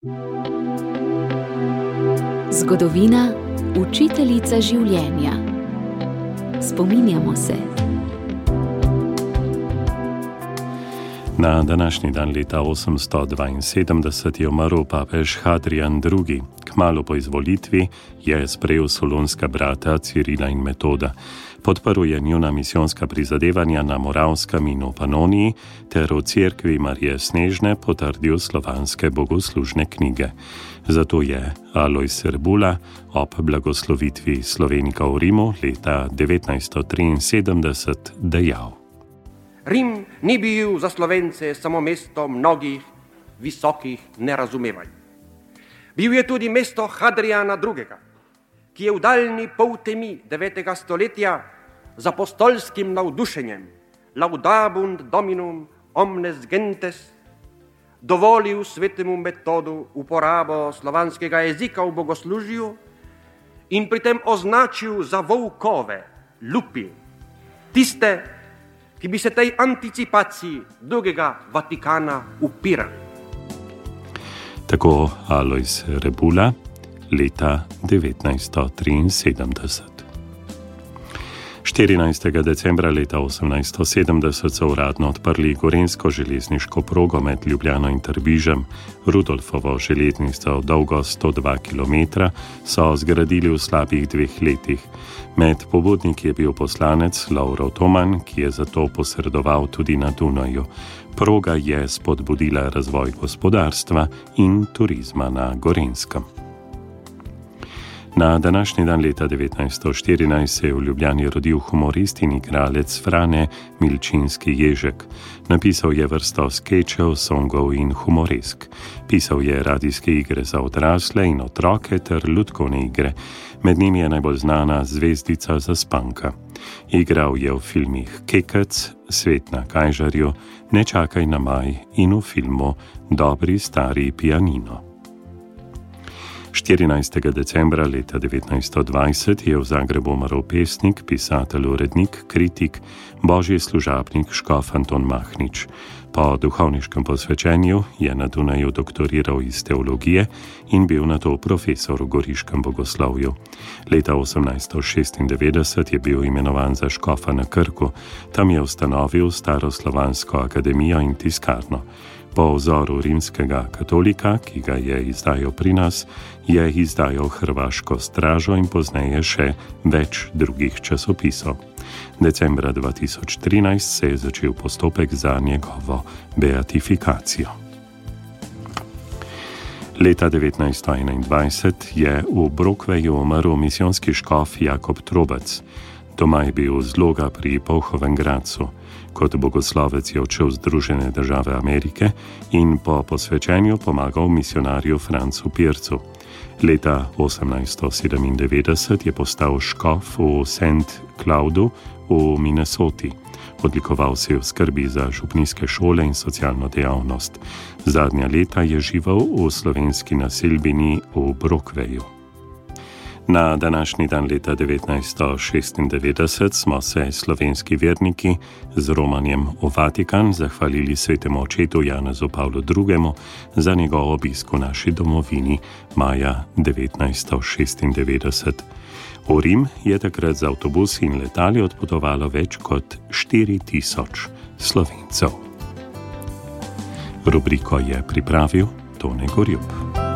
Zgodovina, učiteljica življenja. Spominjamo se. Na današnji dan leta 872 je umrl papež Hadrian II. Kmalu po izvolitvi je sprejel solunska brata Cirila in Metoda. Podprl je njuna misijonska prizadevanja na Moravskem in v Panoniji ter v cerkvi Marije Snežne potrdil slovanske bogoslužne knjige. Zato je Alojz Rebula ob blagoslovitvi Slovenika v Rimu leta 1973 dejal: Rim ni bil za Slovence samo mesto mnogih visokih nerazumevanj. Bil je tudi mesto Hadriana II., ki je v daljni pol temi 9. stoletja z apostolskim navdušenjem Laudabunt Dominum omnes gentes dovolil svetemu Metodu uporabo slovanskega jezika v bogoslužju in pri tem označil za volkove, lupi, tiste, ki bi se tej anticipaciji drugega Vatikana upirali. Tako Alojz Rebula leta 1973. 14. decembra leta 1870 so uradno odprli gorenjsko železniško progo med Ljubljano in Trbižem. Rudolfovo železnico dolgo 102 km so zgradili v slabih 2 letih. Med pobudniki je bil poslanec Lovro Toman, ki je zato posredoval tudi na Dunaju. Proga je spodbudila razvoj gospodarstva in turizma na Gorenjskem. Na današnji dan leta 1914 se je v Ljubljani rodil humorist in igralec Frane Milčinski Ježek. Napisal je vrsto skečev, songov in humoresk. Pisal je radijske igre za odrasle in otroke ter lutkovne igre. Med njimi je najbolj znana Zvezdica zaspanka. Igral je v filmih Kekec, Svet na Kajžarju, Ne čakaj na maj in v filmu Dobri stari pianino. 14. decembra leta 1920 je v Zagrebu umrl pesnik, pisatelj, urednik, kritik, božji služabnik škof Anton Mahnič. Po duhovniškem posvečenju je na Dunaju doktoriral iz teologije in bil nato profesor v goriškem bogoslovju. Leta 1896 je bil imenovan za škofa na Krku. Tam je ustanovil Staroslovansko akademijo in tiskarno. Po vzoru rimskega katolika, ki ga je izdajal pri nas, je izdajal Hrvaško stražo in pozneje še več drugih časopisov. Decembra 2013 se je začel postopek za njegovo beatifikacijo. Leta 1921 je v Brokveju umrl misijonski škof Jakob Trobec. Doma je bil zloga pri Polhovem Gradcu. Kot bogoslovec je odšel v Združene države Amerike in po posvečenju pomagal misionarju Francu Pircu. Leta 1897 je postal škof v St. Cloudu v Minnesoti. Odlikoval se je v skrbi za župnijske šole in socialno dejavnost. Zadnja leta je živel v slovenski naselbini v Brokveju. Na današnji dan leta 1996 smo se slovenski verniki z romanjem v Vatikan zahvalili svetemu očetu Janezu Pavlu II. Za njegov obisk v naši domovini maja 1996. V Rim je takrat z avtobusi in letali odpotovalo več kot 4000 Slovencev. Rubriko je pripravil Tone Gorjup.